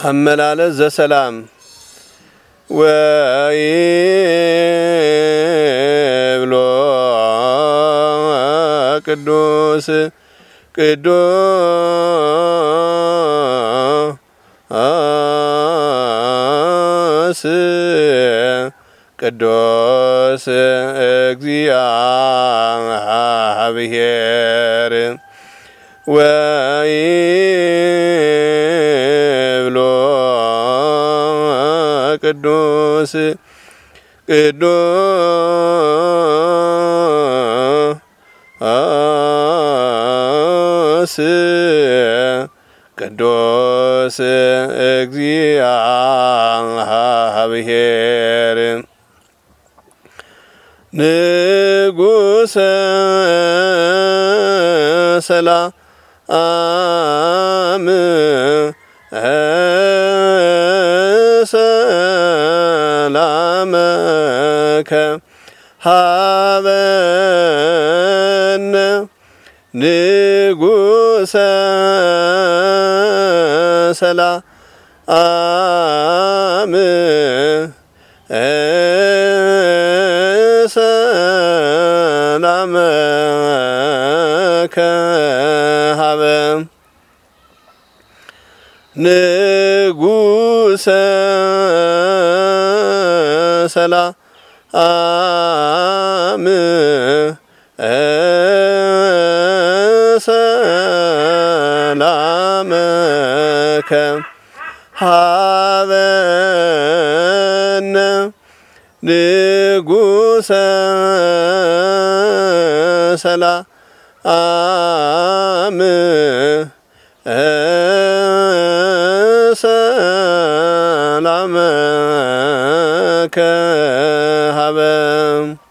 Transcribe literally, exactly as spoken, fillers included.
አመላለስ ዘሰላም ወይብሎ ቅዱስ ቅዱስ ቅዱስ እግዚአብሔር ወይብሎ ቅዱስ ቅዱስ ቅዱስ እግዚአብሔር ንጉሠ ሰላም ሰላመከ ሀበነ ንጉሠ ሰላም ሰላመከ ሀበ ንጉሠ ሰላም ሰላመከ ሀበነ ንጉሠ ሰላም ሰላመከ ሀበ